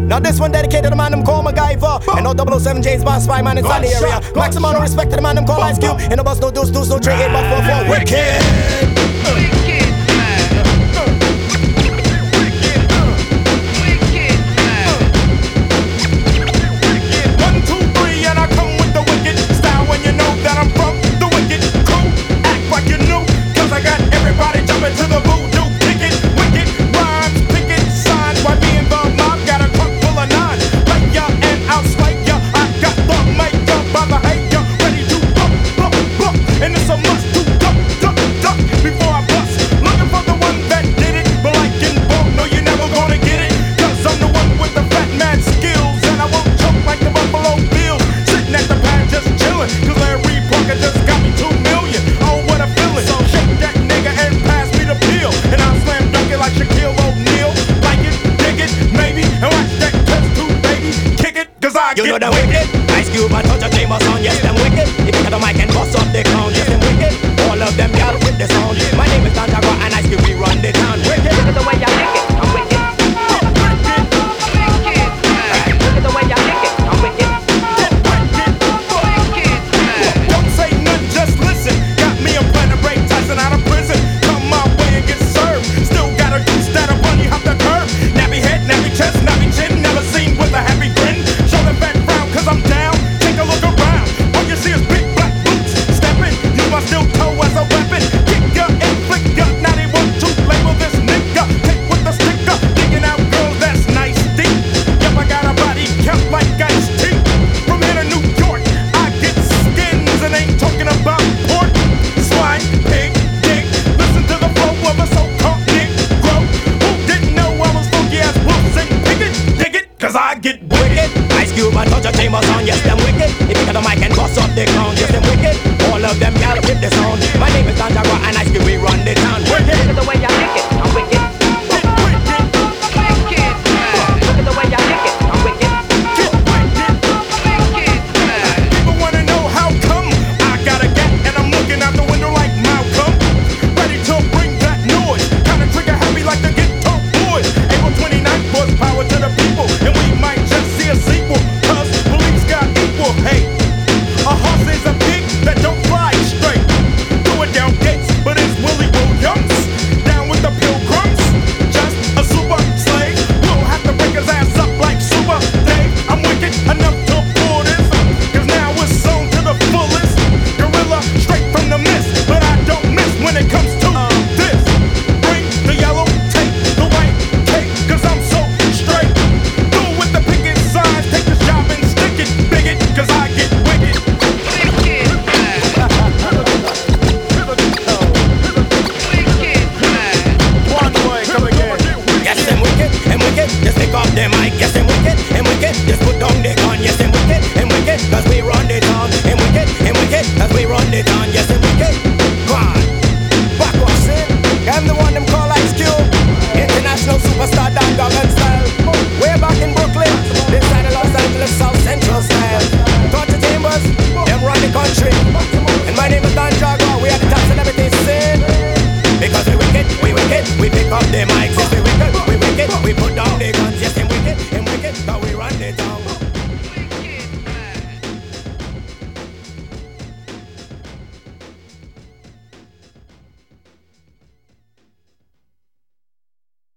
Now this one dedicated to the man them call MacGyver. And no 007 James Bond spy man inside the area. Maximum respect to the man them call Ice Cube. And no bus no deuce, no 3 8 but 4 4. Wicked. You know them wicked. Ice Cube and Touch a Famous on. Yes, them wicked. If you got the mic and bust up the crown. Yes, them wicked. All of them gal with the sound. My name is Santiago and Ice Cube, we run the town. Wicked. Look at the way I lick it. I'm wicked. Look at the way I lick it. I'm wicked. Don't say nothing, just listen. Got me a plan to break Tyson out of prison. Come my way and get served. Still got a goose that a bunny hop the curb. Nappy head, nappy chest, nappy chin. Never seen with a happy grin. Show the back round, cause I'm down. Take a look around. All you see is big black boots. Stepping, use my steel toe as a weapon. Kick ya and flick ya. Now they want to label this nigga. Take with the sticker. Digging out girls that's nice deep. Yep, I got a body count like Ice T. From here to New York, I get skins and ain't talking about pork. Swine, pig, dick. Listen to the flow of a so-called Negro. Who didn't know I was funky as Wilson Pickett? Dig it, cause I get wicked. Ice Cube and Touch a Famous on. Yes, them wicked. If you got the mic and bust up the crown. Yes, them wicked. All of them gal with the sound. My name is Santiago and Ice Cube, we run the town. Wicked. Look at the way I lick it. I'm wicked. Look at the way I lick it. I'm wicked. People wanna know how come I got a gat and I'm looking out the window like Malcolm. Ready to bring that noise. Kinda trigger happy like the Ghetto Boys. April 29th was power to the people. And we might just see a sequel. Cause police got equal hate. A horse is a pig that don't fly straight. Do it down gates, but it's Willie Williams. Down with the Pilgrims. Just a super slave. We'll have to break his ass up like Super Dave. I'm wicked enough to pull this. Cause now it's sewn to the fullest. Gorilla straight from the mist. But I don't miss when it comes to this. Bring the yellow tape, the white cake. Cause I'm so straight. Do it with the picket signs. Take this job and stick it. Bigot, cause I get wicked. One boy, come again. Yes, them wicked and wicked. Just take off the mic. Yes, them wicked and wicked. Just put down the gun. Yes, them wicked and wicked. Cause we run the town. And wicked, cause we run the town. Yes, them wicked. Go on. Back what's it? I'm the one them call Ice Cube. International superstar.